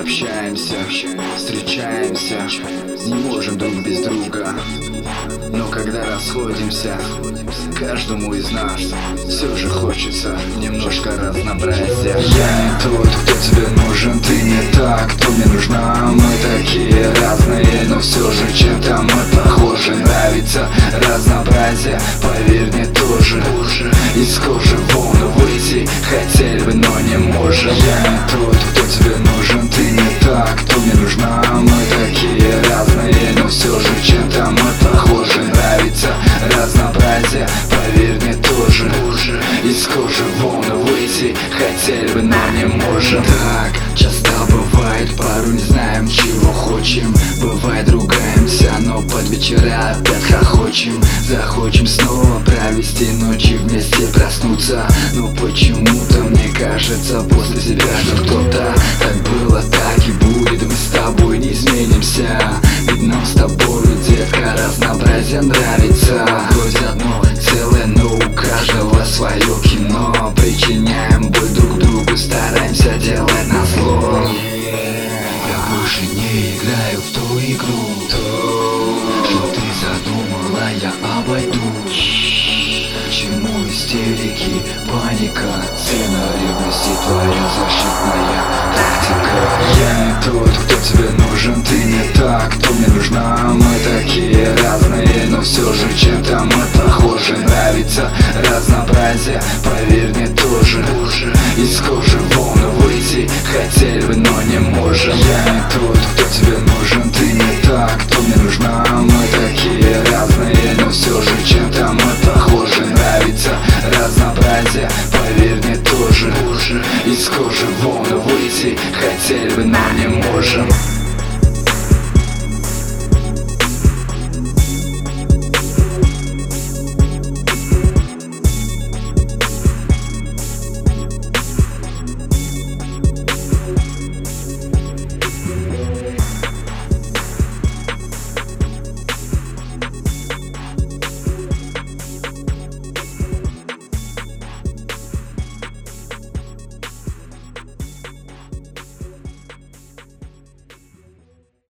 общаемся, встречаемся, не можем друг без друга. Но когда расходимся, каждому из нас все же хочется немножко разнообразия. Я не тот, кто тебе нужен, ты не та, кто мне нужна. Мы такие разные, но все же чем-то мы похожи. Нравится разнообразие, поверь мне тоже. Из кожи вон выйти хотели бы, но не можем. Я не тот, кто тебе нужен, ты не та, кто мне нужна. Мы такие разные, но все же чем-то мы похожи. Нравится разнообразие, поверь мне тоже. Из кожи вон выйти хотели бы, но не можем. Так часто бывает, порой не знаем, чего хочем. Бывает ругаемся, но под вечера опять хохочем. Захочем снова провести ночи вместе, проснуться. Но почему-то мне кажется после себя, что кто-то так было, так и будет. Мы с тобой не изменимся, ведь нам с тобой, детка, разнообразие нравится. Хоть одно целое, но у каждого свое кино. Причиняем боль друг другу, стараемся делать назло. Я больше не играю в ту игру, что ты задумала, я обойду. К чему истерики, паника, цена ревности, твоя защитная тактика. Я не тот, кто тебе нужен, ты не та, кто мне нужна. Мы такие разные, но все же чем-то мы похожи. Нравится разнообразие, поверь мне тоже. Из кожи вон выйти хотели бы, но не можем. Я не тот, кто тебе нужен, ты не та, кто мне нужна. Мы такие разные, но все же чем-то мы похожи. Нравится разнообразие, поверь мне тоже. Из кожи вон выйти хотели бы, но не можем.